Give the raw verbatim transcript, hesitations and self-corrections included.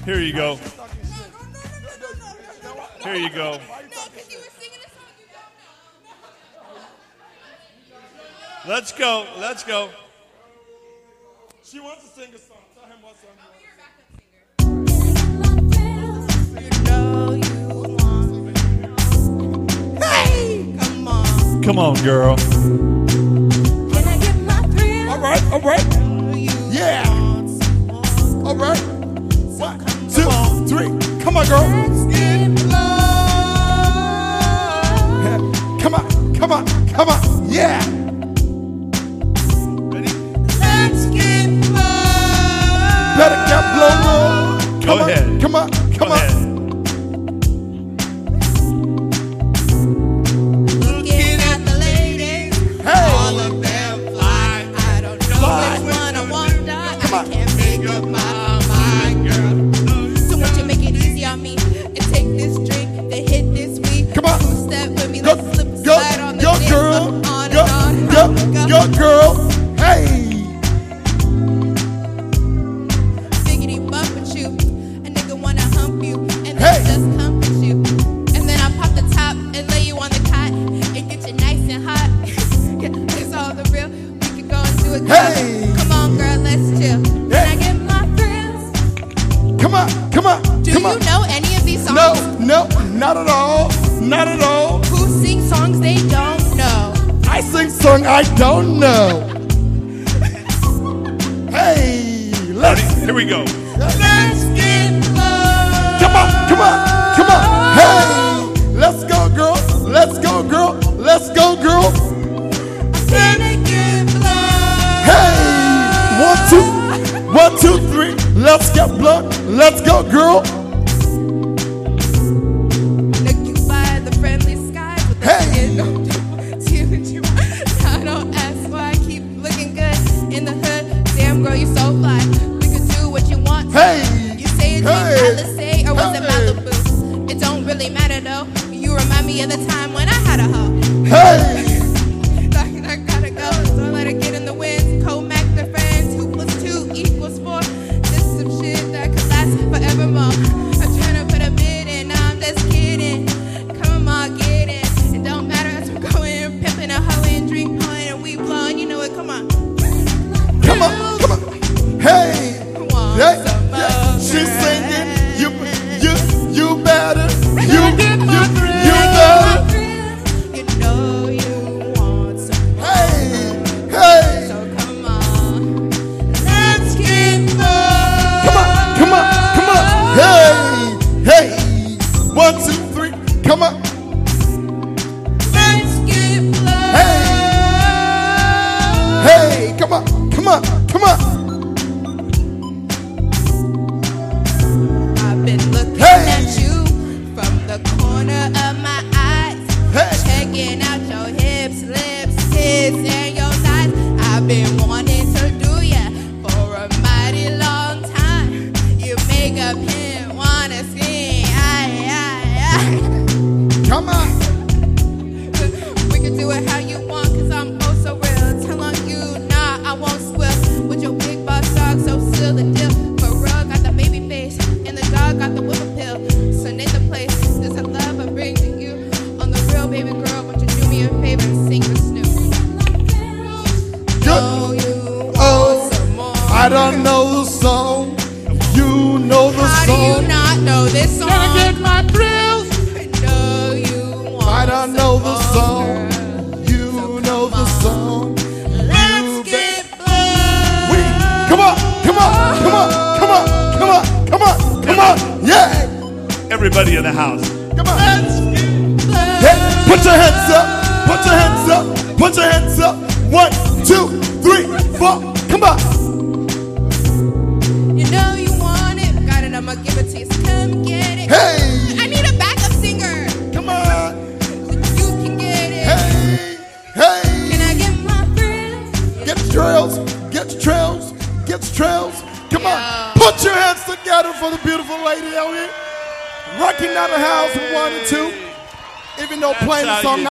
Here you go. Here you go. Let's go. Let's go. She wants to sing a song. Tell him what song you want. Hey! Come on. Come on, girl. Can I get my thrill? All right, all right. Yeah. All right. One, two, three. Come on, girl. Let's get blood. Yeah. Come on, come on, come on. Yeah. Let's get blood. Better get blow. Go Come on, ahead. come on, come Go on. ahead. Looking at the ladies, Hey. all of them fly. I don't know Fly. which one I want. I Come on. can't make up my mind, girl. So won't you make it easy on me and take this drink, then hit this week. Come on. Step with me, Go, let's slip and go, slide on the go, dance girl. floor. On Go, and on, go, on we go. go, girl. Hey. Biggity bump with you, a nigga wanna hump you, and then Hey. just comfort you. And then I pop the top and lay you on the cot and get you nice and hot. Yeah, it's all the real. We can go and do it. girl. Hey. Come on, girl, let's chill. Can Hey. I get my thrills? Come on, come on, Do come you on. know any of these songs? No, no, not at all. Not at all. Who sing songs they don't know? I sing song I don't know. Hey, let's Here we go. Let's get blood. come on, come on, come on. Hey, let's go, girl. Let's go, girl. Let's go, girl. Can I get blood? Hey, one, two, one, two, three. Let's get blood. Let's go, girl. Look you by the friendly skies with the Hey. skin. No, don't do what you want. Now don't ask why I keep looking good in the hood. Damn girl, you so fly. We could do what you want. Hey, You say it's hey, Alizé or was it hey. Malibu? It don't really matter though. You remind me of the time when I had a hoe. hey. Like I gotta go, so I let her get in the wind. Co-mac their friends. Two plus two equals four. This is some shit that could last forevermore. I'm trying to put a bid in, I'm just kidding. Come on, get it. It don't matter as we're going, pimping a hoe and drink pulling and we blowing. You know it, come on. Come on, come on. Hey, Want hey, some yeah. more, She's girl. singing. You, you, you better. You, you, Get my you thrill, better. my thrill. You know you want some more. Hey, hey. So come on, let's get more. Come on, come on, come on. Hey, hey. One, two, three. Come on. Let's get blood. Hey, come on, come on, come on. I've been looking Hey. at you from the corner of my eyes, Hey. checking out your hips, lips, tits, and your thighs. I've been wanting to do ya for a mighty long time. You make a pimp wanna scream, aye, aye, aye. Come on. We can do it how you want, cause I'm oh so real. Tell on you, nah, I won't squill. With your big boss dog, so seal the deal. For real, got the baby face, and the dog got the whip appeal. So name the place, there's a love I bring to you. On the real, baby girl, won't you do me a favor and sing the Snoop? Good. Oh, you Oh, want some more. I don't know the song. You know the How do you song. not know this song? Gotta get my thrills. I know you want I don't know the some song. more, girl. You So know come the on. song. Let's You get blood. We, come on, come on, come on, come on, come on, come on, come on, yeah, Everybody in the house. come on. Let's get blood. Hey, put your hands up, put your hands up, put your hands up. One, two, three, four, come on. You know you want it. Got it, I'ma give it to you. So come get it. Hey, I need a backup singer. come on. You can get it. Hey, hey, Can I get my thrill? get the trails, get the trails, get the trails. Come on, Yeah. put your hands together for the beautiful lady out here. Rocking out the house in one and two. Even though That's playing the how song. you